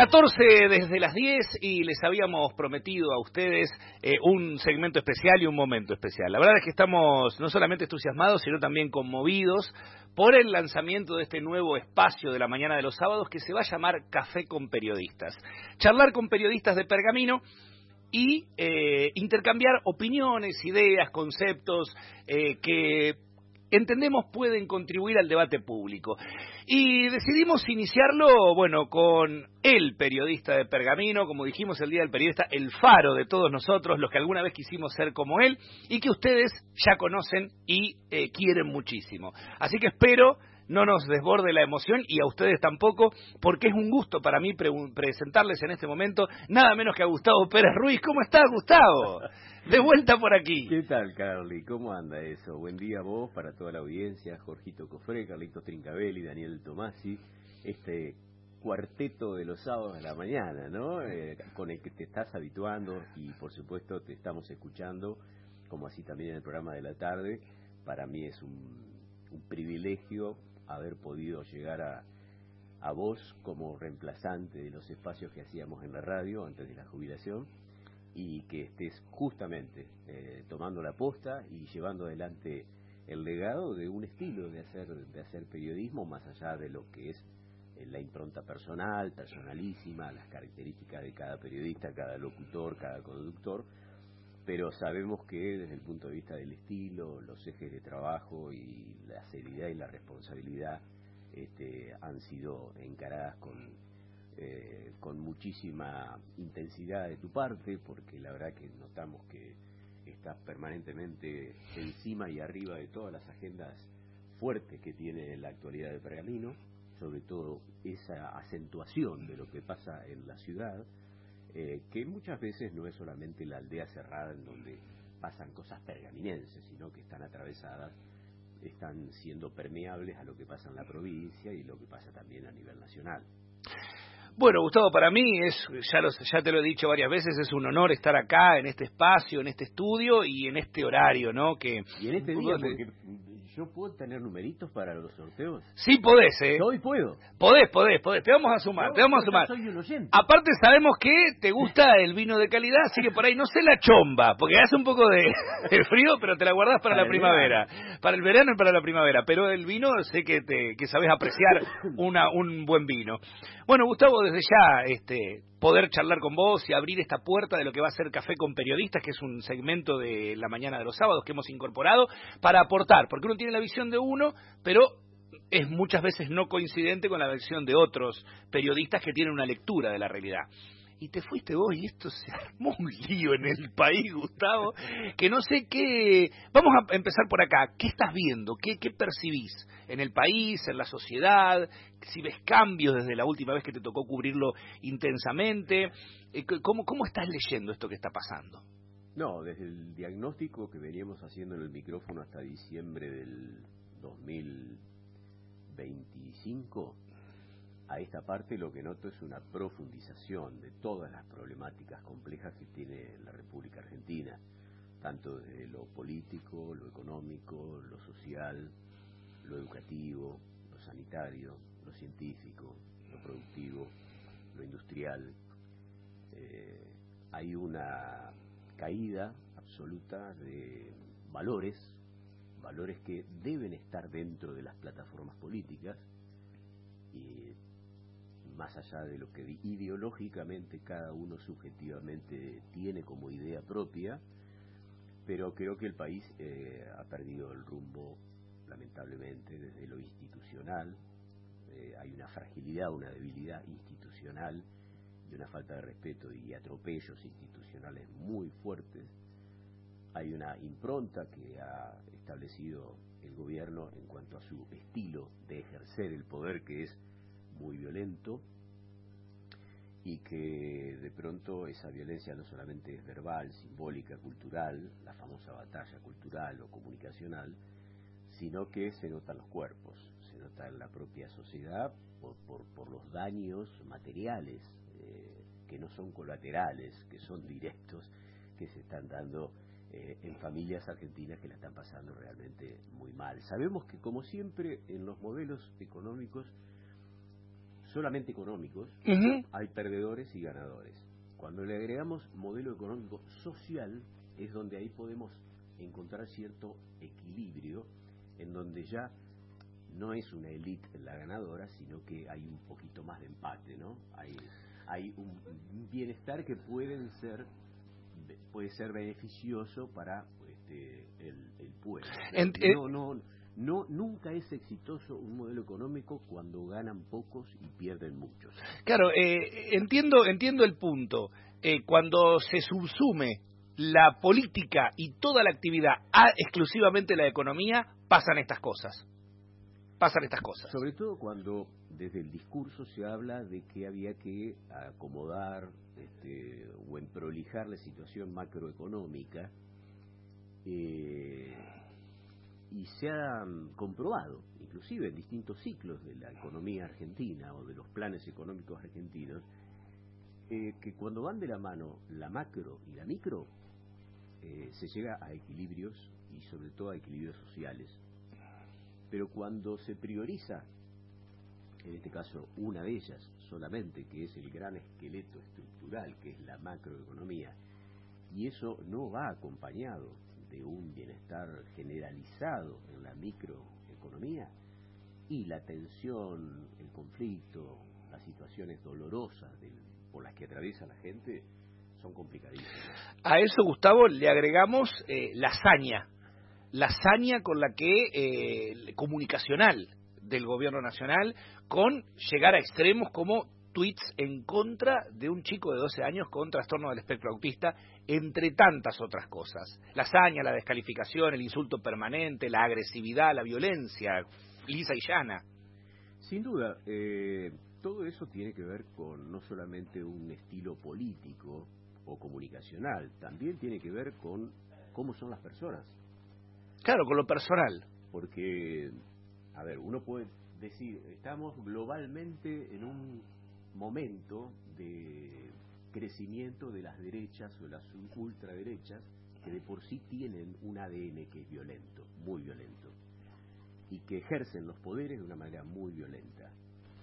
14 desde las 10 y les habíamos prometido a ustedes un segmento especial y un momento especial. La verdad es que estamos no solamente entusiasmados, sino también conmovidos por el lanzamiento de este nuevo espacio de la mañana de los sábados que se va a llamar Café con Periodistas. Charlar con periodistas de Pergamino y intercambiar opiniones, ideas, conceptos que entendemos pueden contribuir al debate público. Y decidimos iniciarlo, bueno, con el periodista de Pergamino, como dijimos el Día del Periodista, el faro de todos nosotros, los que alguna vez quisimos ser como él, y que ustedes ya conocen y quieren muchísimo. Así que espero no nos desborde la emoción y a ustedes tampoco, porque es un gusto para mí presentarles en este momento nada menos que a Gustavo Pérez Ruiz. ¿Cómo estás, Gustavo? De vuelta por aquí. ¿Qué tal, Carly? ¿Cómo anda eso? Buen día a vos, para toda la audiencia, Jorgito Cofré, Carlitos Trincabelli, Daniel Tomasi, este cuarteto de los sábados de la mañana, ¿no? Con el que te estás habituando y, por supuesto, te estamos escuchando, como así también en el programa de la tarde. Para mí es un privilegio haber podido llegar a vos como reemplazante de los espacios que hacíamos en la radio antes de la jubilación, y que estés justamente tomando la posta y llevando adelante el legado de un estilo de hacer periodismo, más allá de lo que es la impronta personalísima, las características de cada periodista, cada locutor, cada conductor. Pero sabemos que desde el punto de vista del estilo, los ejes de trabajo y la seriedad y la responsabilidad han sido encaradas con muchísima intensidad de tu parte, porque la verdad que notamos que estás permanentemente encima y arriba de todas las agendas fuertes que tiene la actualidad de Pergamino, sobre todo esa acentuación de lo que pasa en la ciudad, que muchas veces no es solamente la aldea cerrada en donde pasan cosas pergaminenses, sino que están atravesadas, están siendo permeables a lo que pasa en la provincia y lo que pasa también a nivel nacional. Bueno, Gustavo, para mí ya te lo he dicho varias veces, es un honor estar acá, en este espacio, en este estudio y en este horario, ¿no? Y en este día, porque ¿yo puedo tener numeritos para los sorteos? Sí podés, Yo hoy puedo. Podés, te vamos a sumar, Yo soy un oyente. Aparte sabemos que te gusta el vino de calidad, así que por ahí no sé la chomba, porque hace un poco de frío, pero te la guardás para la primavera. Para el verano y para la primavera, pero el vino sé que sabés apreciar un buen vino. Bueno, Gustavo, desde ya poder charlar con vos y abrir esta puerta de lo que va a ser Café con Periodistas, que es un segmento de la mañana de los sábados que hemos incorporado para aportar, porque uno tiene la visión de uno, pero es muchas veces no coincidente con la visión de otros periodistas que tienen una lectura de la realidad. Y te fuiste vos y esto se armó un lío en el país, Gustavo, que no sé qué... Vamos a empezar por acá. ¿Qué estás viendo? ¿Qué percibís en el país, en la sociedad? Si ves cambios desde la última vez que te tocó cubrirlo intensamente. ¿Cómo estás leyendo esto que está pasando? No, desde el diagnóstico que veníamos haciendo en el micrófono hasta diciembre del 2025, a esta parte lo que noto es una profundización de todas las problemáticas complejas que tiene la República Argentina, tanto desde lo político, lo económico, lo social, lo educativo, lo sanitario, lo científico, lo productivo, lo industrial. Hay una caída absoluta de valores que deben estar dentro de las plataformas políticas, y más allá de lo que ideológicamente cada uno subjetivamente tiene como idea propia, pero creo que el país ha perdido el rumbo, lamentablemente, desde lo institucional. Hay una fragilidad, una debilidad institucional y una falta de respeto y atropellos institucionales muy fuertes. Hay una impronta que ha establecido el gobierno en cuanto a su estilo de ejercer el poder, que es muy violento, y que de pronto esa violencia no solamente es verbal, simbólica, cultural, la famosa batalla cultural o comunicacional, sino que se nota en los cuerpos, se nota en la propia sociedad por los daños materiales, que no son colaterales, que son directos, que se están dando en familias argentinas que la están pasando realmente muy mal. Sabemos que, como siempre, en los modelos económicos solamente económicos, hay perdedores y ganadores. Cuando le agregamos modelo económico social, es donde ahí podemos encontrar cierto equilibrio, en donde ya no es una élite la ganadora, sino que hay un poquito más de empate, ¿no? Hay un bienestar que puede ser beneficioso para el pueblo. Nunca es exitoso un modelo económico cuando ganan pocos y pierden muchos. Claro, entiendo el punto. Cuando se subsume la política y toda la actividad exclusivamente la economía, pasan estas cosas. Sobre todo cuando desde el discurso se habla de que había que acomodar o emprolijar la situación macroeconómica, y se ha comprobado, inclusive en distintos ciclos de la economía argentina o de los planes económicos argentinos, que cuando van de la mano la macro y la micro, se llega a equilibrios y sobre todo a equilibrios sociales. Pero cuando se prioriza, en este caso una de ellas solamente, que es el gran esqueleto estructural, que es la macroeconomía, y eso no va acompañado de un bienestar generalizado en la microeconomía, y la tensión, el conflicto, las situaciones dolorosas por las que atraviesa la gente son complicadísimas. A eso, Gustavo, le agregamos la hazaña con la que comunicacional del gobierno nacional, con llegar a extremos como tweets en contra de un chico de 12 años con trastorno del espectro autista, entre tantas otras cosas. La hazaña, la descalificación, el insulto permanente, la agresividad, la violencia, lisa y llana. Sin duda, todo eso tiene que ver con no solamente un estilo político o comunicacional, también tiene que ver con cómo son las personas. Claro, con lo personal. Porque, a ver, uno puede decir, estamos globalmente en un momento de crecimiento de las derechas o las ultraderechas, que de por sí tienen un ADN que es violento, muy violento, y que ejercen los poderes de una manera muy violenta.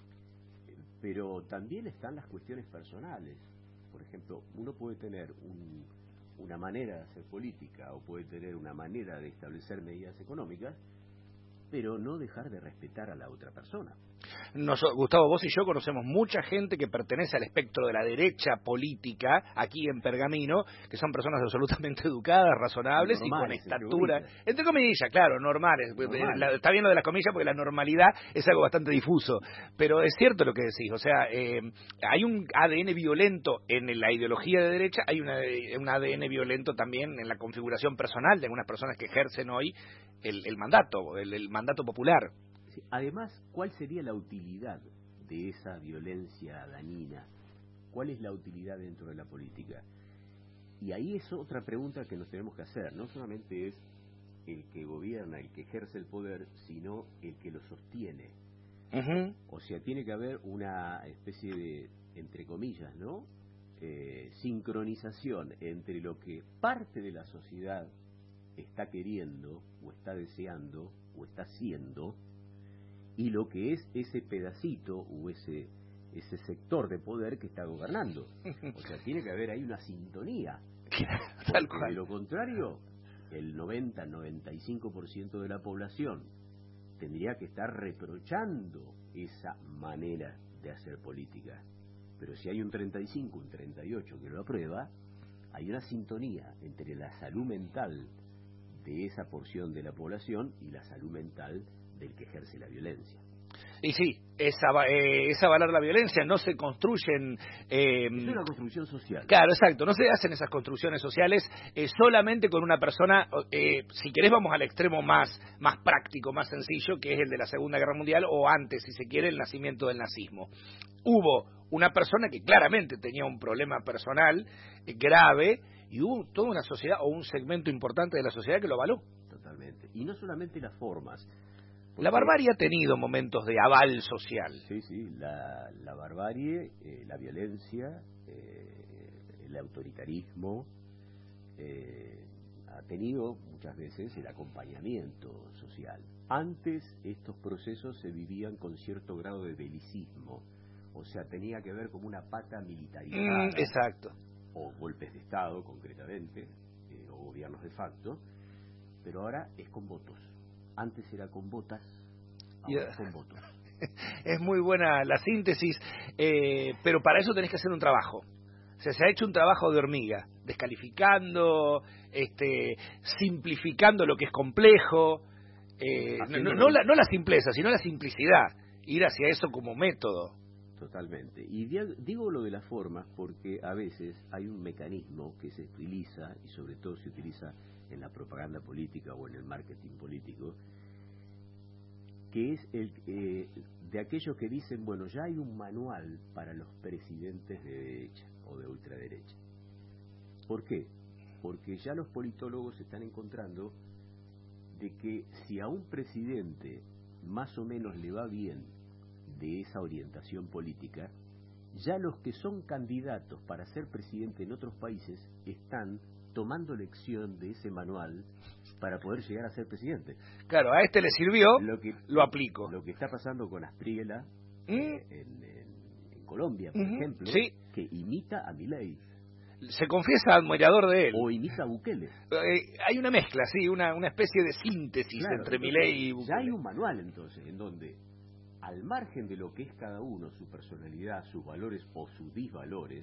Pero también están las cuestiones personales. Por ejemplo, uno puede tener una manera de hacer política o puede tener una manera de establecer medidas económicas, pero no dejar de respetar a la otra persona. Gustavo, vos y yo conocemos mucha gente que pertenece al espectro de la derecha política aquí en Pergamino, que son personas absolutamente educadas, razonables normales, y con estatura, entre comillas, claro, normales. Está bien lo de las comillas porque la normalidad es algo bastante difuso, pero es cierto lo que decís, o sea, hay un ADN violento en la ideología de derecha, hay un ADN violento también en la configuración personal de algunas personas que ejercen hoy el mandato popular. Además, ¿cuál sería la utilidad de esa violencia dañina? ¿Cuál es la utilidad dentro de la política? Y ahí es otra pregunta que nos tenemos que hacer. No solamente es el que gobierna, el que ejerce el poder, sino el que lo sostiene. O sea, tiene que haber una especie de, entre comillas, ¿no? Sincronización entre lo que parte de la sociedad está queriendo, o está deseando, o está haciendo, y lo que es ese pedacito o ese sector de poder que está gobernando. O sea, tiene que haber ahí una sintonía. Tal cual. De lo contrario, el 90-95% de la población tendría que estar reprochando esa manera de hacer política. Pero si hay un 35, un 38 que lo aprueba, hay una sintonía entre la salud mental de esa porción de la población y la salud mental del que ejerce la violencia. Y sí, es avalar la violencia, no se construyen... es una construcción social. Claro, exacto, no se hacen esas construcciones sociales solamente con una persona, si querés vamos al extremo más práctico, más sencillo, que es el de la Segunda Guerra Mundial, o antes, si se quiere, el nacimiento del nazismo. Hubo una persona que claramente tenía un problema personal grave, y hubo toda una sociedad, o un segmento importante de la sociedad que lo avaló. Totalmente. Y no solamente las formas. La barbarie ha tenido momentos de aval social. Sí, la barbarie, la violencia, el autoritarismo, ha tenido muchas veces el acompañamiento social. Antes estos procesos se vivían con cierto grado de belicismo, o sea, tenía que ver como una pata militarizada. Exacto. O golpes de Estado, concretamente, o gobiernos de facto, pero ahora es con votos. Antes era con botas, ahora es con votos. Es muy buena la síntesis, pero para eso tenés que hacer un trabajo. O sea, se ha hecho un trabajo de hormiga, descalificando, simplificando lo que es complejo, no la simpleza, sino la simplicidad, ir hacia eso como método. Totalmente. Y digo lo de las formas porque a veces hay un mecanismo que se utiliza, y sobre todo se utiliza en la propaganda política o en el marketing político, que es el de aquellos que dicen, bueno, ya hay un manual para los presidentes de derecha o de ultraderecha. ¿Por qué? Porque ya los politólogos están encontrando de que si a un presidente más o menos le va bien de esa orientación política, ya los que son candidatos para ser presidente en otros países están tomando lección de ese manual para poder llegar a ser presidente. Claro, a este le sirvió, lo aplico. Lo que está pasando con Aspriela en Colombia, por ejemplo, sí, que imita a Milei. Se confiesa admirador de él. O imita a Bukele. Hay una mezcla, sí, una especie de síntesis, claro, entre Milei y Bukele. Ya hay un manual, entonces, en donde, al margen de lo que es cada uno, su personalidad, sus valores o sus disvalores,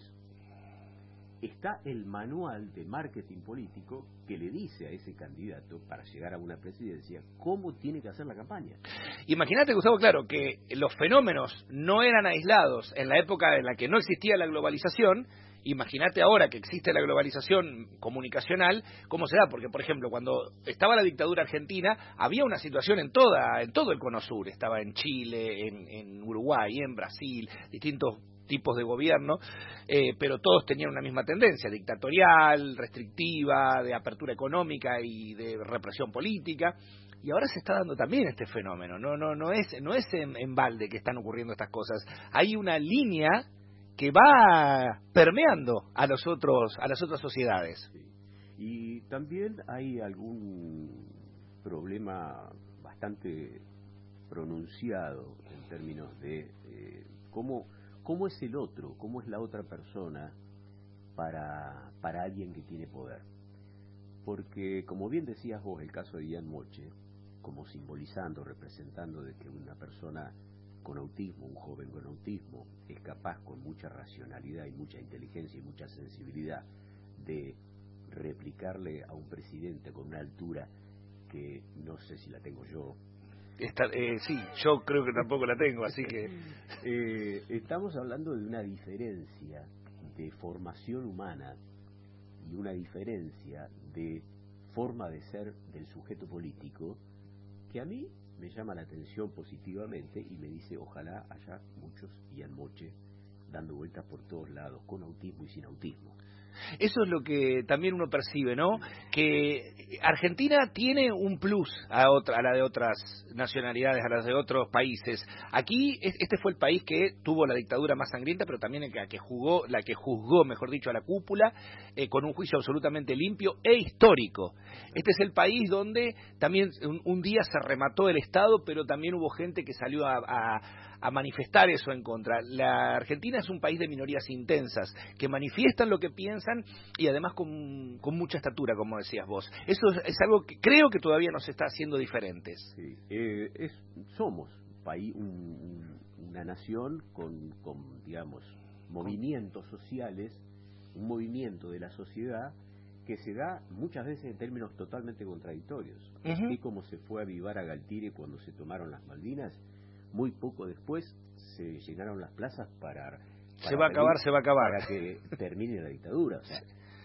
está el manual de marketing político que le dice a ese candidato, para llegar a una presidencia, cómo tiene que hacer la campaña. Imagínate, Gustavo, claro, que los fenómenos no eran aislados en la época en la que no existía la globalización. Imagínate ahora que existe la globalización comunicacional, ¿cómo se da? Porque, por ejemplo, cuando estaba la dictadura argentina, había una situación en todo el Cono Sur. Estaba en Chile, en Uruguay, en Brasil, distintos tipos de gobierno, pero todos tenían una misma tendencia, dictatorial, restrictiva, de apertura económica y de represión política. Y ahora se está dando también este fenómeno. No es en balde que están ocurriendo estas cosas. Hay una línea que va permeando a las otras sociedades. Sí. Y también hay algún problema bastante pronunciado en términos de cómo es el otro, cómo es la otra persona para alguien que tiene poder. Porque, como bien decías vos, el caso de Ian Moche, como simbolizando, representando de que una persona con autismo, un joven con autismo, es capaz con mucha racionalidad y mucha inteligencia y mucha sensibilidad de replicarle a un presidente con una altura que no sé si la tengo yo. Sí, yo creo que tampoco la tengo, así que... Estamos hablando de una diferencia de formación humana y una diferencia de forma de ser del sujeto político que a mí me llama la atención positivamente y me dice, ojalá haya muchos Ian Moche dando vueltas por todos lados, con autismo y sin autismo. Eso es lo que también uno percibe, ¿no? Que Argentina tiene un plus a la de otras nacionalidades, a las de otros países. Aquí este fue el país que tuvo la dictadura más sangrienta, pero también la que juzgó, mejor dicho, a la cúpula, con un juicio absolutamente limpio e histórico. Este es el país donde también un día se remató el Estado, pero también hubo gente que salió a manifestar eso en contra. La Argentina es un país de minorías intensas, que manifiestan lo que piensan y además con mucha estatura, como decías vos. Eso es algo que creo que todavía nos está haciendo diferentes. Sí, somos país, una nación con, digamos, movimientos sociales, un movimiento de la sociedad que se da muchas veces en términos totalmente contradictorios. Así como se fue a avivar a Galtieri cuando se tomaron las Malvinas, muy poco después se llenaron las plazas para se va a acabar para que termine la dictadura. O sea,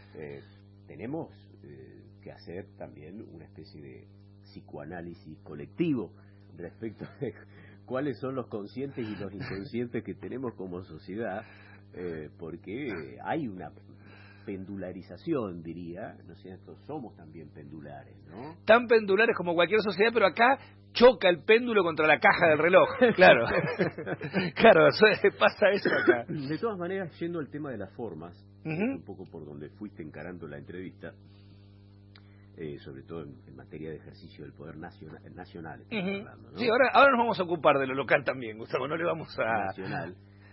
tenemos que hacer también una especie de psicoanálisis colectivo respecto de cuáles son los conscientes y los inconscientes que tenemos como sociedad, porque hay una pendularización, diría, ¿no es cierto? Somos también pendulares, ¿no? Tan pendulares como cualquier sociedad, pero acá choca el péndulo contra la caja del reloj, claro. Claro, pasa eso acá. De todas maneras, yendo al tema de las formas, un poco por donde fuiste encarando la entrevista, sobre todo en materia de ejercicio del poder nacional estamos hablando, ¿no? Sí, ahora nos vamos a ocupar de lo local también, Gustavo, no le vamos a... Nacional.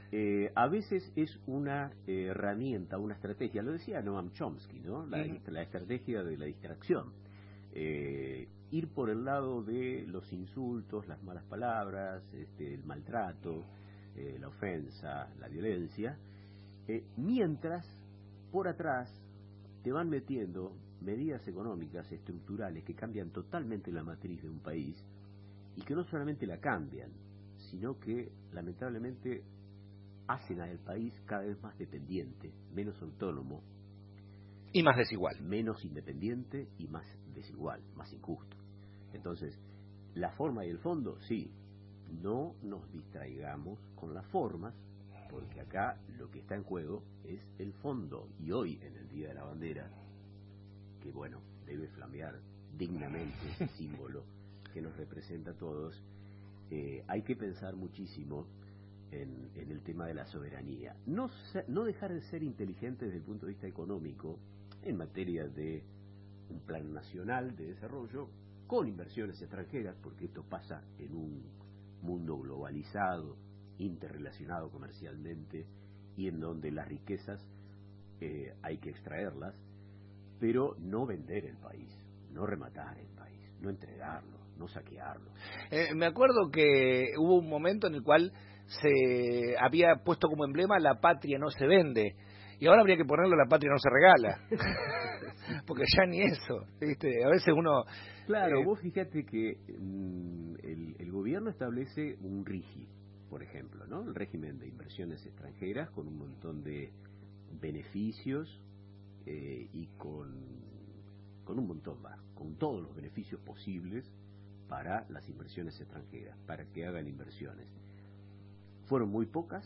A veces es una herramienta, una estrategia, lo decía Noam Chomsky, ¿no? La estrategia de la distracción. Ir por el lado de los insultos, las malas palabras, el maltrato, la ofensa, la violencia, mientras por atrás te van metiendo medidas económicas, estructurales, que cambian totalmente la matriz de un país y que no solamente la cambian, sino que lamentablemente hacen al país cada vez más dependiente, menos autónomo. Y más desigual. Menos independiente y más desigual, más injusto. Entonces, la forma y el fondo, sí, no nos distraigamos con las formas, porque acá lo que está en juego es el fondo. Y hoy, en el Día de la Bandera, que bueno, debe flamear dignamente ese símbolo que nos representa a todos, hay que pensar muchísimo en el tema de la soberanía. No dejar de ser inteligentes desde el punto de vista económico en materia de un plan nacional de desarrollo con inversiones extranjeras, porque esto pasa en un mundo globalizado, interrelacionado comercialmente, y en donde las riquezas hay que extraerlas, pero no vender el país, no rematar el país, no entregarlo, no saquearlo. Me acuerdo que hubo un momento en el cual se había puesto como emblema la patria no se vende, y ahora habría que ponerlo la patria no se regala, porque ya ni eso, ¿viste? A veces uno... Claro, vos fíjate que el gobierno establece un RIGI, por ejemplo, ¿no? El régimen de inversiones extranjeras, con un montón de beneficios y con un montón más, con todos los beneficios posibles para las inversiones extranjeras, para que hagan inversiones. Fueron muy pocas,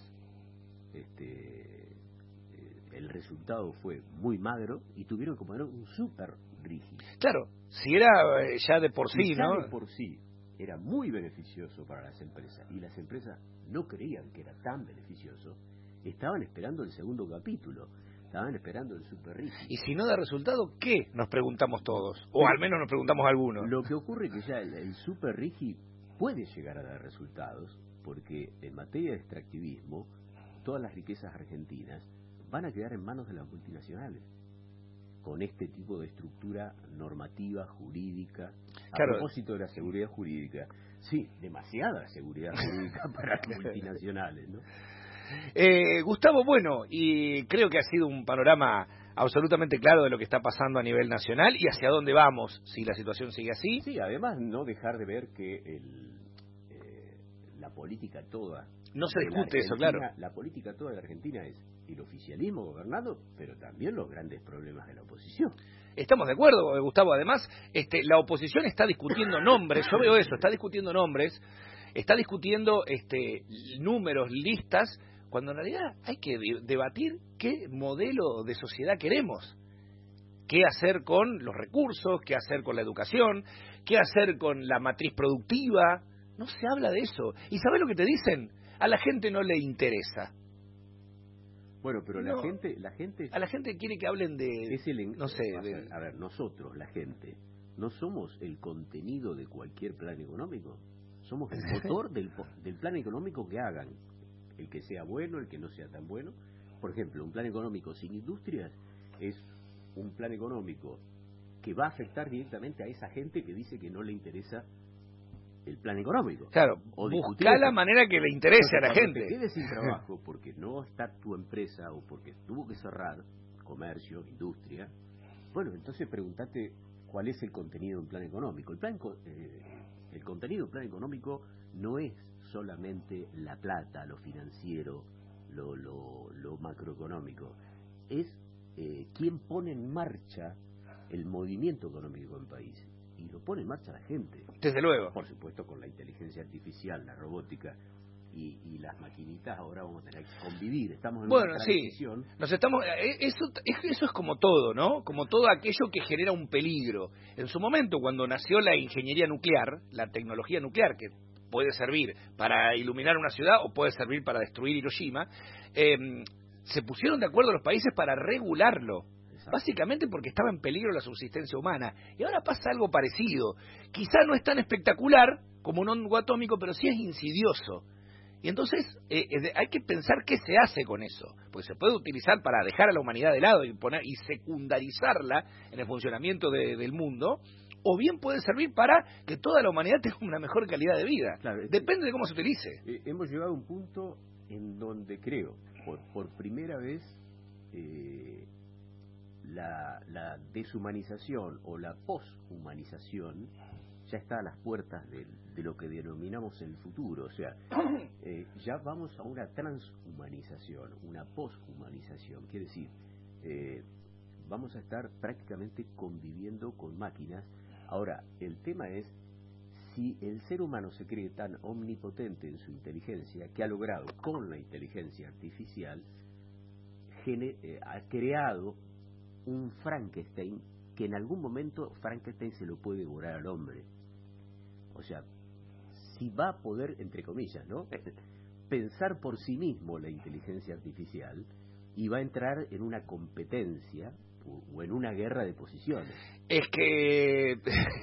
el resultado fue muy magro y tuvieron que poner un super RIGI. Claro, si era ya de por sí, ya ¿no? De por sí era muy beneficioso para las empresas y las empresas no creían que era tan beneficioso, estaban esperando el segundo capítulo, estaban esperando el super RIGI. Y si no da resultado, ¿qué? Nos preguntamos todos, o al menos nos preguntamos algunos. Lo que ocurre es que ya el super RIGI puede llegar a dar resultados, porque en materia de extractivismo todas las riquezas argentinas van a quedar en manos de las multinacionales, con este tipo de estructura normativa, jurídica. A propósito de la seguridad jurídica, sí, demasiada seguridad jurídica para las multinacionales, ¿no? Gustavo, bueno, y creo que ha sido un panorama absolutamente claro de lo que está pasando a nivel nacional y hacia dónde vamos si la situación sigue así. Sí, además no dejar de ver que la política toda... No se discute eso, claro. La política toda de la Argentina es el oficialismo gobernando, pero también los grandes problemas de la oposición. Estamos de acuerdo, Gustavo. Además, la oposición está discutiendo nombres. Yo veo eso, está discutiendo nombres, está discutiendo números, listas, cuando en realidad hay que debatir qué modelo de sociedad queremos. Qué hacer con los recursos, qué hacer con la educación, qué hacer con la matriz productiva. No se habla de eso. ¿Y sabés lo que te dicen? A la gente no le interesa. Bueno, pero no, la gente a la gente quiere que hablen de, no sé, a ver, nosotros, la gente, no somos el contenido de cualquier plan económico. Somos el motor del plan económico que hagan, el que sea bueno, el que no sea tan bueno. Por ejemplo, un plan económico sin industrias es un plan económico que va a afectar directamente a esa gente que dice que no le interesa el plan económico. Claro, busca la manera que le interese a la gente. Te quedes sin trabajo porque no está tu empresa o porque tuvo que cerrar comercio, industria. Bueno, entonces pregúntate cuál es el contenido de un plan económico. El contenido de un plan económico no es solamente la plata, lo financiero, lo macroeconómico. Es quién pone en marcha el movimiento económico del país. Y lo pone en marcha la gente. Desde luego. Por supuesto, con la inteligencia artificial, la robótica y las maquinitas, ahora vamos a tener que convivir. Estamos en una transición. Sí. Eso es como todo, ¿no? Como todo aquello que genera un peligro. En su momento, cuando nació la ingeniería nuclear, la tecnología nuclear, que puede servir para iluminar una ciudad o puede servir para destruir Hiroshima, se pusieron de acuerdo los países para regularlo. Básicamente porque estaba en peligro la subsistencia humana. Y ahora pasa algo parecido. Quizá no es tan espectacular como un hongo atómico, pero sí es insidioso. Y entonces hay que pensar qué se hace con eso, porque se puede utilizar para dejar a la humanidad de lado y secundarizarla en el funcionamiento del mundo, o bien puede servir para que toda la humanidad tenga una mejor calidad de vida. Claro, depende de cómo se utilice. Hemos llegado a un punto en donde creo, por primera vez, la deshumanización o la poshumanización ya está a las puertas de lo que denominamos el futuro. O sea, ya vamos a una transhumanización, una poshumanización. Quiere decir, vamos a estar prácticamente conviviendo con máquinas. Ahora, el tema es si el ser humano se cree tan omnipotente en su inteligencia que ha logrado con la inteligencia artificial ha creado un Frankenstein que en algún momento Frankenstein se lo puede devorar al hombre. O sea, si va a poder, entre comillas, ¿no?, pensar por sí mismo la inteligencia artificial y va a entrar en una competencia o en una guerra de posiciones. Es que...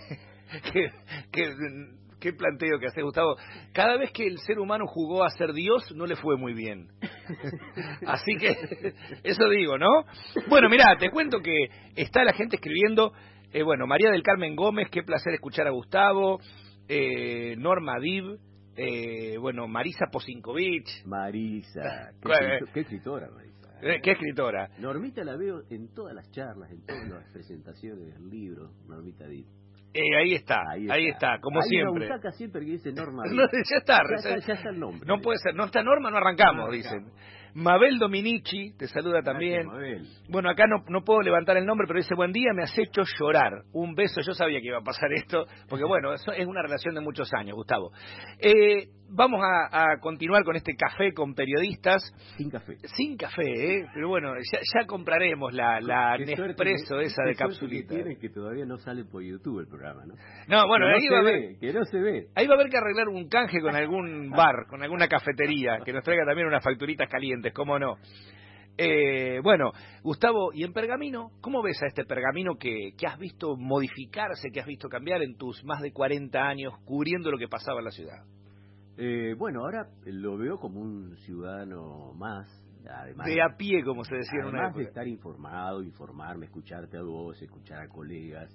¿Qué planteo que hace Gustavo? Cada vez que el ser humano jugó a ser Dios, no le fue muy bien. Así que, eso digo, ¿no? Bueno, mirá, te cuento que está la gente escribiendo, bueno, María del Carmen Gómez, qué placer escuchar a Gustavo, Norma Dib, bueno, Marisa Posinkovich. Marisa, qué escritora, Marisa. ¿Qué escritora? Normita la veo en todas las charlas, en todas las presentaciones del libro, Normita Dib. Ahí está, como siempre. Hay una butaca siempre que dice Norma. No, ya está el nombre. No puede ser, no está Norma, no arrancamos, dicen. Mabel Dominici te saluda también. Gracias, bueno, acá no puedo levantar el nombre, pero dice, buen día, me has hecho llorar. Un beso, yo sabía que iba a pasar esto, porque bueno, eso es una relación de muchos años, Gustavo. Vamos a continuar con este café con periodistas. Sin café, pero bueno, ya compraremos la Nespresso esa de capsulita. Que todavía no sale por YouTube el programa, ¿no? No, bueno, ahí va a haber, que no se ve. Ahí va a haber que arreglar un canje con algún bar, con alguna cafetería, que nos traiga también unas facturitas calientes, ¿cómo no? Bueno, Gustavo, ¿y en Pergamino? ¿Cómo ves a este Pergamino que has visto modificarse, que has visto cambiar en tus más de 40 años cubriendo lo que pasaba en la ciudad? Bueno, ahora lo veo como un ciudadano más, además de a pie, como se decía en una época. De estar informado, informarme, escucharte a vos, escuchar a colegas,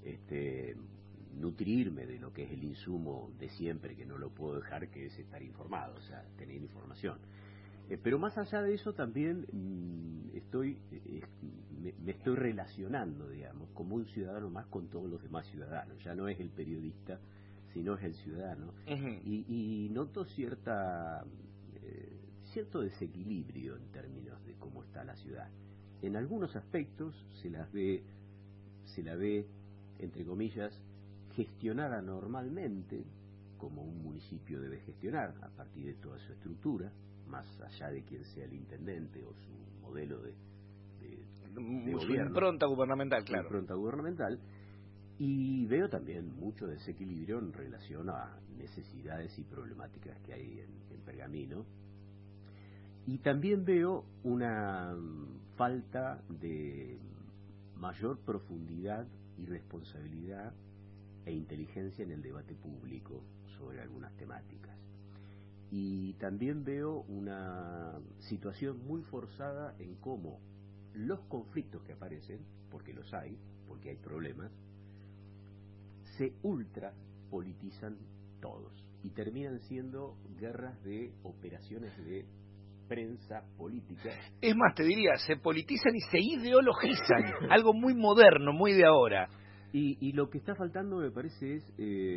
nutrirme de lo que es el insumo de siempre, que no lo puedo dejar, que es estar informado, o sea, tener información. Pero más allá de eso también me estoy relacionando, digamos, como un ciudadano más con todos los demás ciudadanos. Ya no es el periodista, sino es el ciudadano. Uh-huh. Y noto cierto desequilibrio en términos de cómo está la ciudad. En algunos aspectos se la ve, entre comillas, gestionada normalmente, como un municipio debe gestionar, a partir de toda su estructura, más allá de quién sea el intendente o su modelo de su impronta gubernamental, claro. Impronta gubernamental. Y veo también mucho desequilibrio en relación a necesidades y problemáticas que hay en Pergamino. Y también veo una falta de mayor profundidad y responsabilidad e inteligencia en el debate público sobre algunas temáticas. Y también veo una situación muy forzada en cómo los conflictos que aparecen, porque los hay, porque hay problemas, se ultrapolitizan todos y terminan siendo guerras de operaciones de prensa política. Es más, te diría, se politizan y se ideologizan, algo muy moderno, muy de ahora. Y lo que está faltando, me parece, es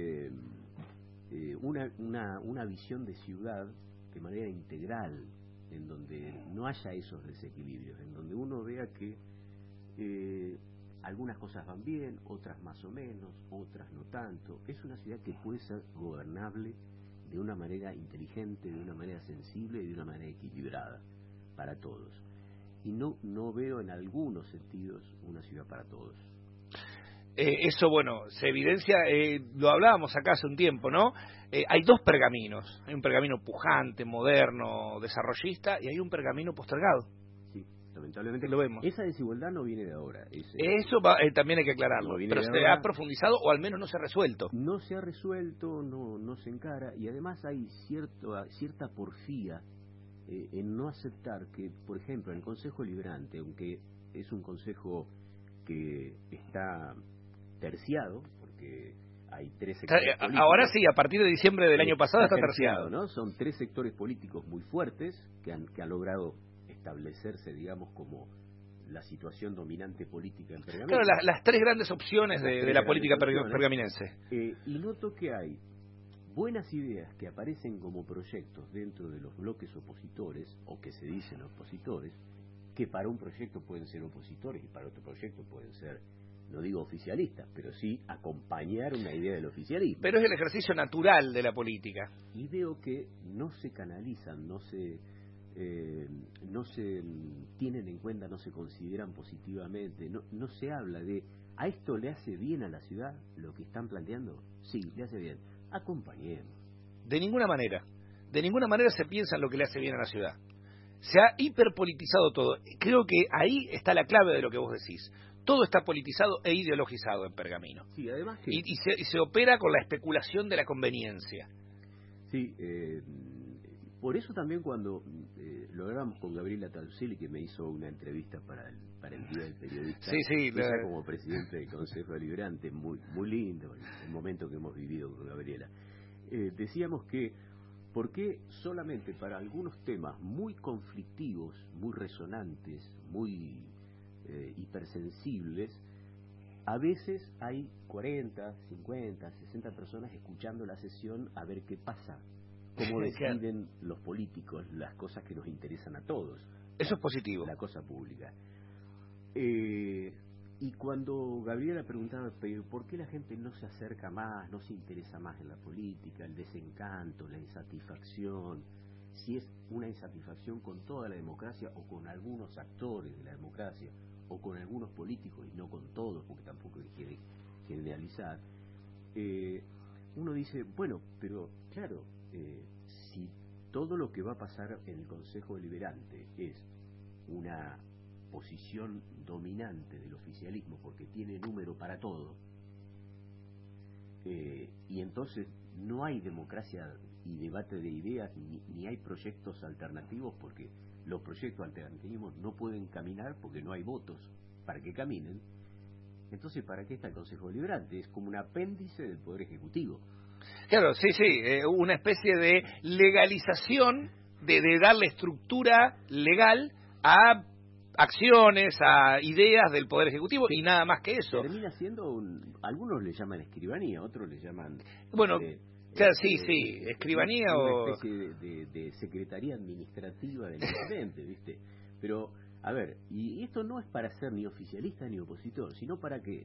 una visión de ciudad de manera integral, en donde no haya esos desequilibrios, en donde uno vea que algunas cosas van bien, otras más o menos, otras no tanto. Es una ciudad que puede ser gobernable de una manera inteligente, de una manera sensible y de una manera equilibrada para todos. Y no veo en algunos sentidos una ciudad para todos. Eso, bueno, se evidencia, lo hablábamos acá hace un tiempo, ¿no? Hay dos pergaminos. Hay un pergamino pujante, moderno, desarrollista, y hay un pergamino postergado. Sí, lamentablemente. Lo vemos. Esa desigualdad no viene de ahora. Eso también hay que aclararlo, pero se ha profundizado o al menos no se ha resuelto. No se ha resuelto, no se encara, y además hay cierta porfía en no aceptar que, por ejemplo, el Consejo Liberante, aunque es un consejo que está terciado, porque hay 3 sectores políticos. Ahora sí, a partir de diciembre del año pasado está terciado, ¿no? Son 3 sectores políticos muy fuertes que han logrado establecerse, digamos, como la situación dominante política en Pergamino. Claro, las 3 grandes opciones de la política pergaminense. Y noto que hay buenas ideas que aparecen como proyectos dentro de los bloques opositores, o que se dicen opositores, que para un proyecto pueden ser opositores y para otro proyecto pueden ser, no digo oficialistas, pero sí acompañar una idea del oficialismo. Pero es el ejercicio natural de la política. Y veo que no se canalizan, no se tienen en cuenta, no se consideran positivamente, no se habla de, ¿a esto le hace bien a la ciudad lo que están planteando? Sí, le hace bien. Acompañemos. De ninguna manera se piensa en lo que le hace bien a la ciudad. Se ha hiperpolitizado todo. Creo que ahí está la clave de lo que vos decís. Todo está politizado e ideologizado en Pergamino. Sí, además que... y se opera con la especulación de la conveniencia. Sí, por eso también cuando lo hablamos con Gabriela Talceli, que me hizo una entrevista para el Día del Periodista, ella como presidente del Consejo Deliberante, muy lindo el momento que hemos vivido con Gabriela, decíamos que ¿por qué solamente para algunos temas muy conflictivos, muy resonantes, muy hipersensibles, a veces hay 40, 50, 60 personas escuchando la sesión a ver qué pasa, cómo deciden los políticos las cosas que nos interesan a todos? Eso es positivo. La cosa pública. Y cuando Gabriela preguntaba, pero ¿por qué la gente no se acerca más, no se interesa más en la política, el desencanto, la insatisfacción? Si es una insatisfacción con toda la democracia o con algunos actores de la democracia o con algunos políticos y no con todos, porque tampoco quiere generalizar, uno dice, bueno, pero claro, si todo lo que va a pasar en el Consejo Deliberante es una posición dominante del oficialismo porque tiene número para todo, y entonces no hay democracia y debate de ideas ni hay proyectos alternativos, porque los proyectos alternativos no pueden caminar porque no hay votos para que caminen. Entonces, ¿para qué está el Consejo Deliberante? Es como un apéndice del Poder Ejecutivo. Claro, sí, una especie de legalización, de darle estructura legal a acciones, a ideas del Poder Ejecutivo, y nada más que eso. Termina siendo algunos le llaman escribanía, otros le llaman... Bueno, claro, sí, escribanía una especie de secretaría administrativa del presidente, ¿viste? Pero, a ver, y esto no es para ser ni oficialista ni opositor, sino para que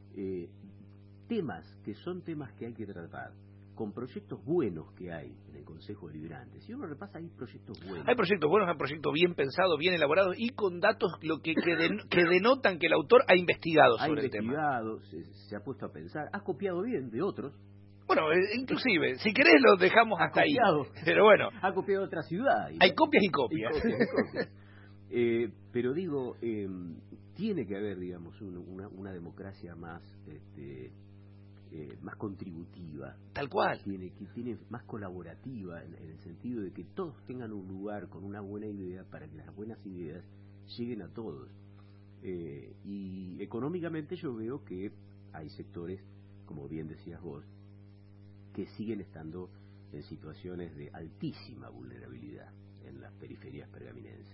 temas que son temas que hay que tratar, con proyectos buenos que hay en el Consejo Deliberante. Si uno repasa, hay proyectos buenos. Hay proyectos buenos, hay proyectos bien pensados, bien elaborados y con datos que denotan que el autor ha investigado sobre el tema. Ha investigado, se ha puesto a pensar, ha copiado bien de otros. Bueno, inclusive, si querés lo dejamos hasta ahí. Pero bueno. Ha copiado otra ciudad. Hay copias y copias. Pero digo, tiene que haber, digamos, una democracia más... más contributiva, tal cual, tiene más colaborativa en el sentido de que todos tengan un lugar con una buena idea para que las buenas ideas lleguen a todos. Y económicamente yo veo que hay sectores, como bien decías vos, que siguen estando en situaciones de altísima vulnerabilidad en las periferias pergaminenses.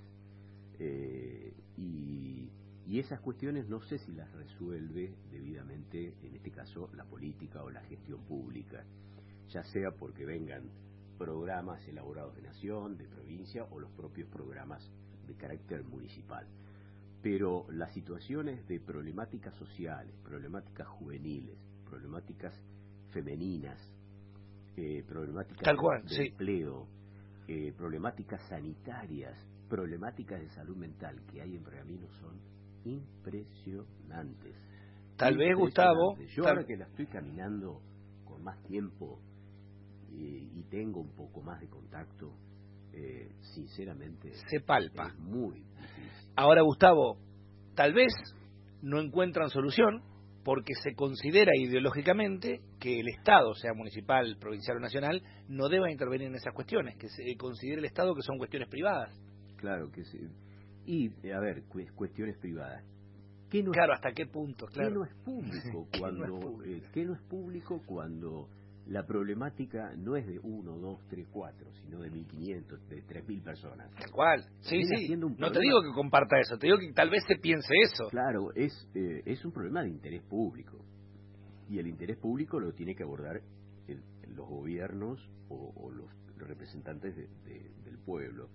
Y esas cuestiones no sé si las resuelve debidamente, en este caso, la política o la gestión pública, ya sea porque vengan programas elaborados de nación, de provincia o los propios programas de carácter municipal. Pero las situaciones de problemáticas sociales, problemáticas juveniles, problemáticas femeninas, problemáticas de empleo, problemáticas sanitarias, problemáticas de salud mental que hay en Pergamino son impresionantes. Tal vez, Gustavo, yo ahora que la estoy caminando con más tiempo y tengo un poco más de contacto, sinceramente, se palpa. es muy difícil. Ahora, Gustavo, tal vez no encuentran solución porque se considera ideológicamente que el Estado, sea municipal, provincial o nacional, no deba intervenir en esas cuestiones, que se considere el Estado que son cuestiones privadas. Claro que sí. Y, a ver, cuestiones privadas. ¿Qué no Claro, ¿hasta qué punto? Claro. ¿Qué no es público cuando qué no es público cuando la problemática no es de 1, 2, 3, 4, sino de 1.500, de 3.000 personas? Tal cual. Sí, Viene sí. siendo un No te problema. digo que comparta eso, te digo que tal vez se piense eso. Claro, es un problema de interés público. Y el interés público lo tiene que abordar los gobiernos o los representantes del pueblo.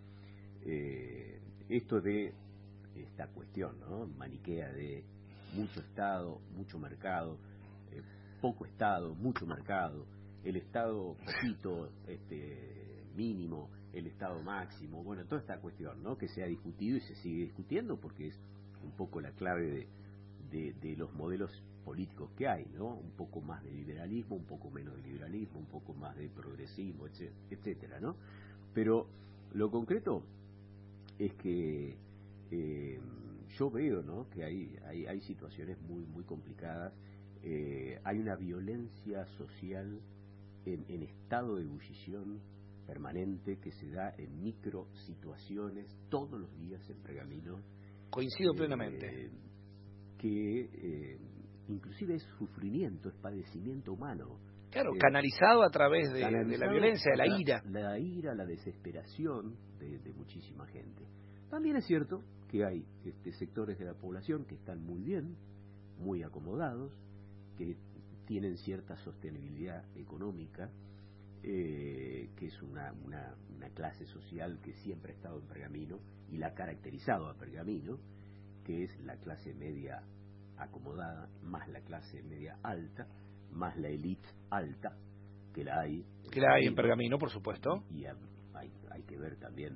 Esto de esta cuestión, ¿no?, maniquea de mucho Estado, mucho mercado, poco Estado, mucho mercado, el Estado poquito, mínimo, el Estado máximo, bueno, toda esta cuestión, ¿no?, que se ha discutido y se sigue discutiendo porque es un poco la clave de los modelos políticos que hay, ¿no? Un poco más de liberalismo, un poco menos de liberalismo, un poco más de progresismo, etcétera, ¿no? Pero lo concreto es que yo veo, ¿no?, que hay situaciones muy muy complicadas. Hay una violencia social en estado de ebullición permanente que se da en micro situaciones todos los días en Pergamino. Coincido plenamente. Que inclusive es sufrimiento, es padecimiento humano. Claro, canalizado a través de la violencia, de la ira. La ira, la desesperación de muchísima gente. También es cierto que hay sectores de la población que están muy bien, muy acomodados, que tienen cierta sostenibilidad económica, que es una clase social que siempre ha estado en Pergamino y la ha caracterizado a Pergamino, que es la clase media acomodada, más la clase media alta, más la élite alta, que la hay en Pergamino, por supuesto. Y hay que ver también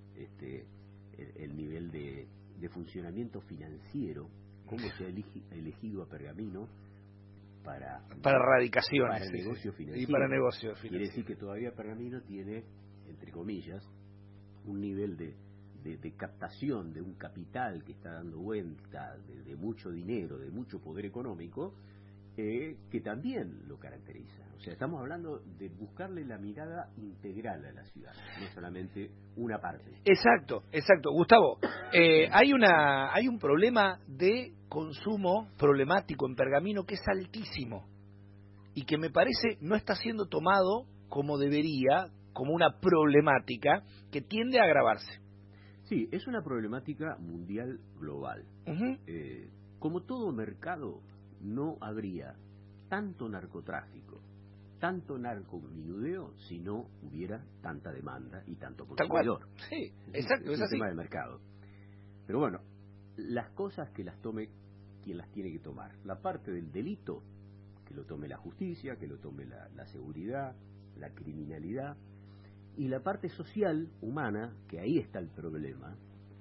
el nivel de funcionamiento financiero, cómo se ha elegido a Pergamino para radicaciones, para negocio financiero. Y para negocio financiero. Quiere decir que todavía Pergamino tiene, entre comillas, un nivel de captación de un capital que está dando vuelta de mucho dinero, de mucho poder económico, que también lo caracteriza. O sea, estamos hablando de buscarle la mirada integral a la ciudad, no solamente una parte. Exacto. Gustavo, hay un problema de consumo problemático en Pergamino que es altísimo y que me parece no está siendo tomado como debería, como una problemática que tiende a agravarse. Sí, es una problemática mundial global. Como todo mercado, no habría tanto narcotráfico, tanto narcomenudeo, si no hubiera tanta demanda y tanto consumidor. Sí, exacto, es un tema de mercado. Pero bueno, las cosas que las tome quien las tiene que tomar. La parte del delito, que lo tome la justicia, que lo tome la seguridad, la criminalidad. Y la parte social, humana, que ahí está el problema,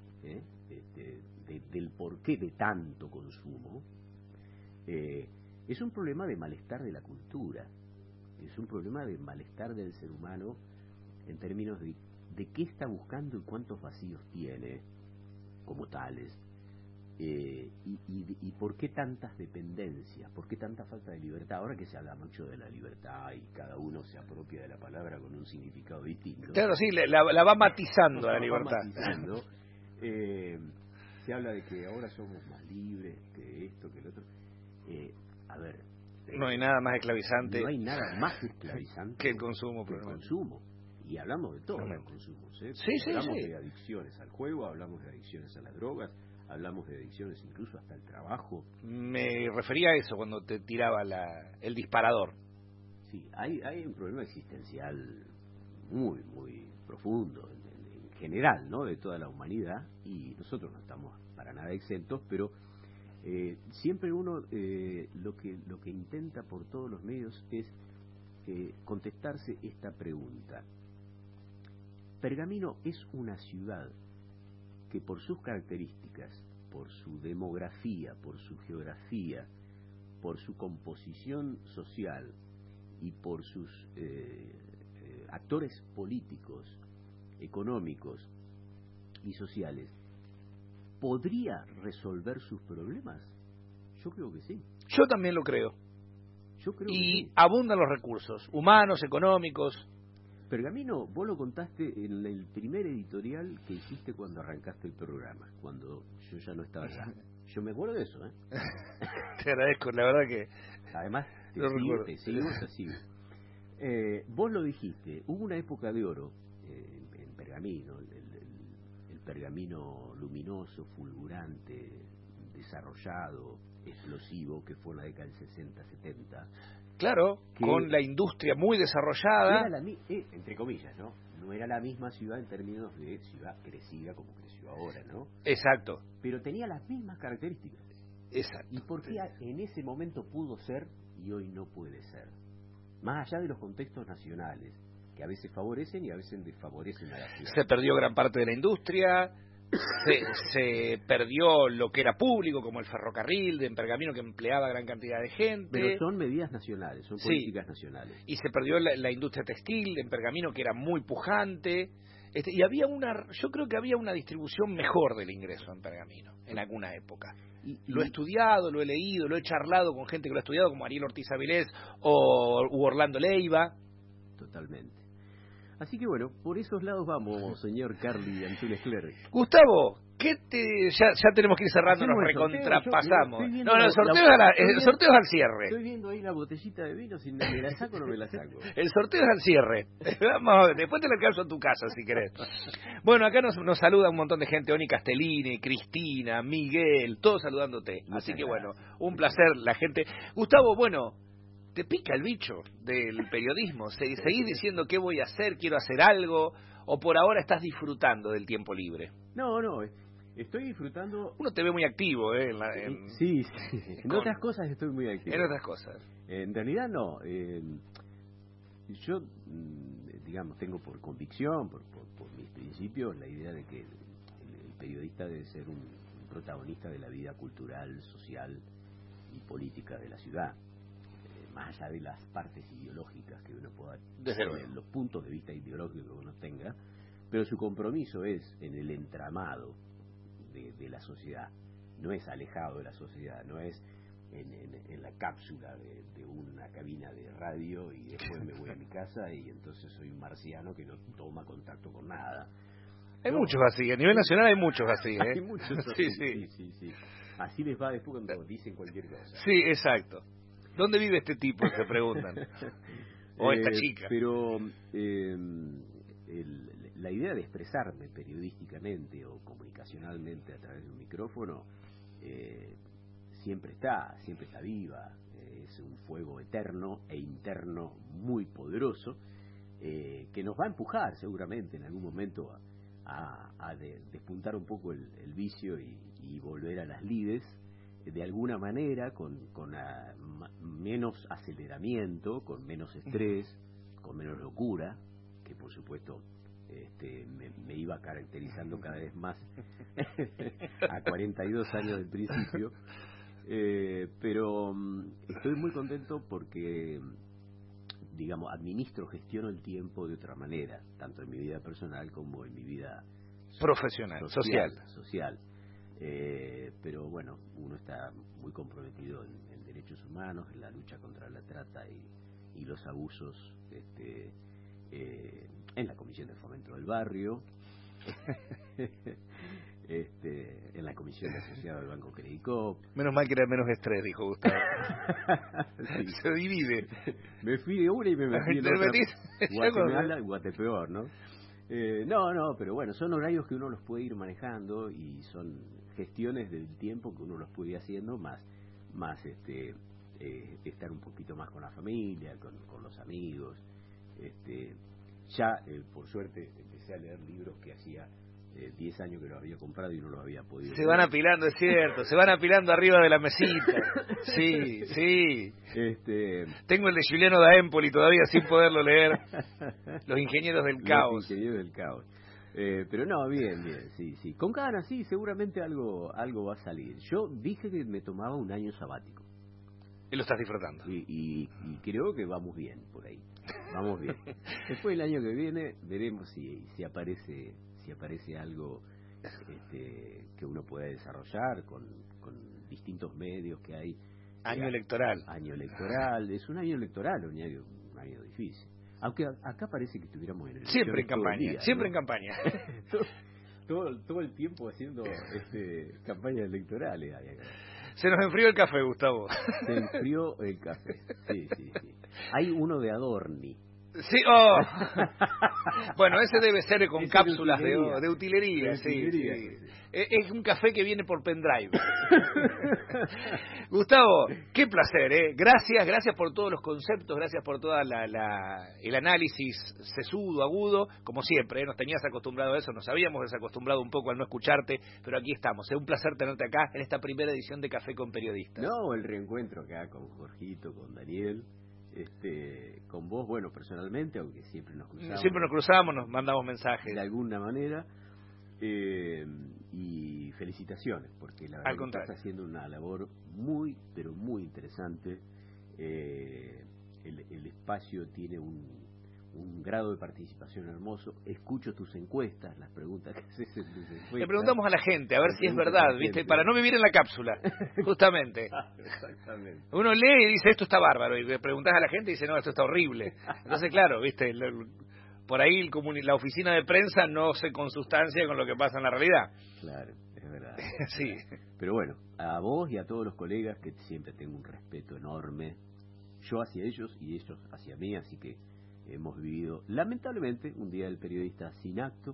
del porqué de tanto consumo, es un problema de malestar de la cultura, es un problema de malestar del ser humano en términos de qué está buscando y cuántos vacíos tiene como tales, y por qué tantas dependencias, por qué tanta falta de libertad. Ahora que se habla mucho de la libertad y cada uno se apropia de la palabra con un significado distinto. Claro, sí, la va matizando a la libertad. Se habla de que ahora somos más libres que esto, que el otro. A ver, no hay nada más esclavizante. No hay nada más esclavizante que el consumo. Y hablamos de todos los consumos. Hablamos de adicciones al juego, hablamos de adicciones a las drogas, hablamos de adicciones incluso hasta el trabajo. Me refería a eso cuando te tiraba el disparador. Sí, hay un problema existencial muy, muy profundo en general, ¿no?, de toda la humanidad, y nosotros no estamos para nada exentos, pero siempre uno lo que intenta por todos los medios es contestarse esta pregunta. Pergamino es una ciudad que por sus características, por su demografía, por su geografía, por su composición social y por sus actores políticos, económicos y sociales, ¿podría resolver sus problemas? Yo creo que sí. Yo también lo creo. Yo creo Y que sí. abundan los recursos, humanos, económicos. Pergamino, vos lo contaste en el primer editorial que hiciste cuando arrancaste el programa, cuando yo ya no estaba allá. Yo me acuerdo de eso, ¿eh? Te agradezco, la verdad que... Además, Lo recuerdo. te sigo. Vos lo dijiste, hubo una época de oro en Pergamino, el pergamino luminoso, fulgurante, desarrollado, explosivo, que fue en la década del 60, 70. Claro, con la industria muy desarrollada. Era entre comillas, ¿no? No era la misma ciudad en términos de ciudad crecida como creció ahora, ¿no? Exacto. Pero tenía las mismas características. Exacto. ¿Y por qué en ese momento pudo ser y hoy no puede ser? Más allá de los contextos nacionales, que a veces favorecen y a veces desfavorecen a la ciudad. Se perdió gran parte de la industria, se perdió lo que era público, como el ferrocarril de Pergamino, que empleaba gran cantidad de gente. Pero son medidas nacionales, son políticas nacionales. Y se perdió la industria textil en Pergamino, que era muy pujante. Y había yo creo que había una distribución mejor del ingreso en Pergamino, en alguna época. Lo he estudiado, lo he leído, lo he charlado con gente que lo ha estudiado, como Ariel Ortiz Avilés u Orlando Leiva. Totalmente. Así que bueno, por esos lados vamos, señor Carly Antunes Clerc. Gustavo, ya tenemos que ir cerrando, nos recontrapasamos. El sorteo es al cierre. Estoy viendo ahí la botellita de vino, si me la saco o no me la saco. El sorteo es al cierre. Vamos a ver, después te lo alcanzo a tu casa si querés. Bueno, acá nos saluda un montón de gente, Oni Castellini, Cristina, Miguel, todos saludándote. Así que bueno, un placer la gente. Gustavo, bueno, te pica el bicho del periodismo. ¿Seguís diciendo qué voy a hacer, quiero hacer algo, o por ahora estás disfrutando del tiempo libre? No, estoy disfrutando. Uno te ve muy activo, Sí. En otras cosas estoy muy activo. En otras cosas. En realidad no. Yo, digamos, tengo por convicción, por mis principios, la idea de que el periodista debe ser un protagonista de la vida cultural, social y política de la ciudad. Más allá de las partes ideológicas que uno pueda tener, los puntos de vista ideológicos que uno tenga, pero su compromiso es en el entramado de la sociedad, no es alejado de la sociedad, no es en la cápsula de una cabina de radio y después me voy a mi casa y entonces soy un marciano que no toma contacto con nada. Hay muchos así, a nivel nacional hay muchos así, ¿eh? Hay muchos así, sí. Así les va después cuando dicen cualquier cosa. Sí, exacto. ¿Dónde vive este tipo? Se preguntan. O esta chica. Pero la idea de expresarme periodísticamente o comunicacionalmente a través de un micrófono siempre está viva. Es un fuego eterno e interno muy poderoso que nos va a empujar seguramente en algún momento a despuntar un poco el vicio y volver a las lides de alguna manera, con menos aceleramiento, con menos estrés, con menos locura, que por supuesto me iba caracterizando cada vez más a 42 años del principio, pero estoy muy contento porque, digamos, gestiono el tiempo de otra manera, tanto en mi vida personal como en mi vida profesional, social. Pero bueno, uno está muy comprometido en derechos humanos, en la lucha contra la trata y los abusos, en la Comisión de Fomento del Barrio, en la Comisión Asociada del Banco Credicop. Menos mal que era menos estrés, dijo Gustavo. Sí. Se divide. Me fui de una y me metí en otra. Guatemala y Guatepeor, ¿no? No, pero bueno, son horarios que uno los puede ir manejando y son gestiones del tiempo que uno los puede ir haciendo, más estar un poquito más con la familia, con los amigos. Por suerte empecé a leer libros que hacía 10 años que los había comprado y no los había podido leer. Van apilando, es cierto, se van apilando arriba de la mesita. Sí. Tengo el de Giuliano da Empoli todavía sin poderlo leer. Los Ingenieros del Caos. Los Ingenieros del Caos. Pero no, bien, sí. Con ganas, sí, seguramente algo va a salir. Yo dije que me tomaba un año sabático. Y lo estás disfrutando. Y creo que vamos bien por ahí. vamos bien. Después el año que viene veremos si aparece algo que uno pueda desarrollar con distintos medios que hay. Año electoral. Año electoral, es un año electoral, un año difícil. Aunque acá parece que estuviéramos en elecciones Siempre en campaña, día, siempre ¿no? en campaña. todo el tiempo haciendo campañas electorales. Se nos enfrió el café, Gustavo. Se enfrió el café, sí. Hay uno de Adorni. Sí, oh. Bueno, ese debe ser con ese cápsulas de utilería, sí. Sí. Es un café que viene por pendrive. Gustavo, qué placer, ¿eh? Gracias por todos los conceptos, gracias por toda el análisis sesudo, agudo, como siempre, ¿eh? Nos tenías acostumbrado a eso, nos habíamos desacostumbrado un poco al no escucharte, pero aquí estamos. Es un placer tenerte acá en esta primera edición de Café con Periodistas. No, el reencuentro acá con Jorgito, con Daniel. Con vos, bueno, personalmente, aunque siempre nos cruzamos, nos mandamos mensajes de alguna manera, y felicitaciones, porque la verdad que estás haciendo una labor muy, pero muy interesante. El espacio tiene un grado de participación hermoso. Escucho tus encuestas, las preguntas que haces en tus encuestas. Le preguntamos a la gente, a ver si es verdad, ¿viste? Para no vivir en la cápsula, justamente. Exactamente. Uno lee y dice, esto está bárbaro, y le preguntás a la gente y dice, no, esto está horrible. Entonces, claro, ¿viste? Por ahí la oficina de prensa no se consustancia con lo que pasa en la realidad. Claro, es verdad. Sí. Pero bueno, a vos y a todos los colegas, que siempre tengo un respeto enorme, yo hacia ellos y ellos hacia mí, así que hemos vivido, lamentablemente, un día del periodista sin acto.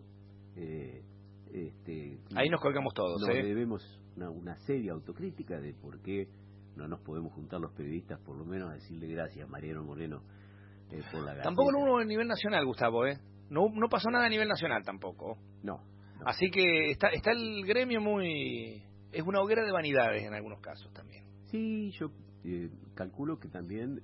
Ahí nos colgamos todos. Nos debemos una seria autocrítica de por qué no nos podemos juntar los periodistas, por lo menos a decirle gracias a Mariano Moreno por la Gaceta. Tampoco no hubo a nivel nacional, Gustavo, ¿eh? No pasó nada a nivel nacional tampoco. No. Así que está el gremio muy... Es una hoguera de vanidades en algunos casos también. Sí, yo calculo que también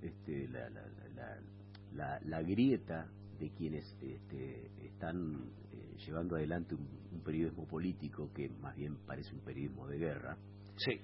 la grieta de quienes están llevando adelante un periodismo político que más bien parece un periodismo de guerra. Sí.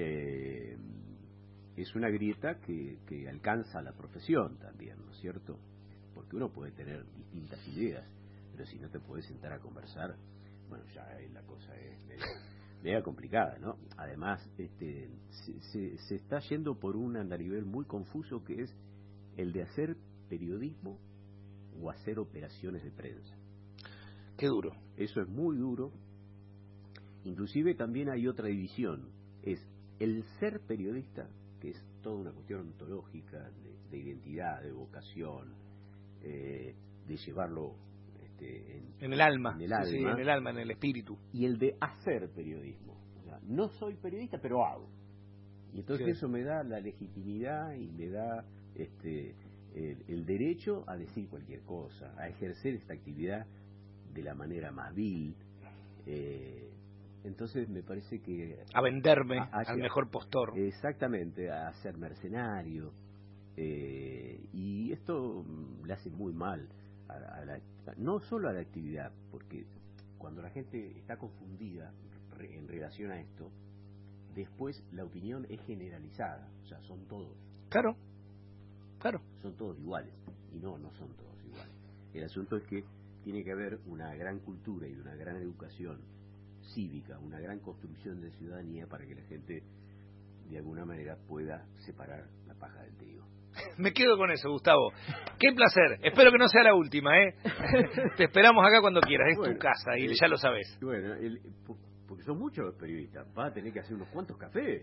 Es una grieta que alcanza a la profesión también, ¿no es cierto? Porque uno puede tener distintas ideas, pero si no te puedes sentar a conversar, bueno, ya la cosa es media complicada, ¿no? Además, se está yendo por un andarivel muy confuso que es el de hacer periodismo o hacer operaciones de prensa. Qué duro. Eso es muy duro. Inclusive también hay otra división, es el ser periodista, que es toda una cuestión ontológica de identidad, de vocación, de llevarlo en el alma, sí, en el alma, en el espíritu. Y el de hacer periodismo. O sea, no soy periodista, pero hago. Y entonces eso me da la legitimidad y me da el derecho a decir cualquier cosa, a ejercer esta actividad de la manera más vil. Entonces me parece que... A venderme al mejor postor. Exactamente, a ser mercenario. Y esto le hace muy mal no solo a la actividad, porque cuando la gente está confundida en relación a esto, después la opinión es generalizada, o sea, son todos. Claro. Son todos iguales, y no son todos iguales. El asunto es que tiene que haber una gran cultura y una gran educación cívica, una gran construcción de ciudadanía para que la gente de alguna manera pueda separar la paja del trigo. Me quedo con eso, Gustavo. Qué placer. Espero que no sea la última, ¿eh? Te esperamos acá cuando quieras. Es tu casa y ya lo sabes. Bueno, porque son muchos los periodistas. Vas a tener que hacer unos cuantos cafés.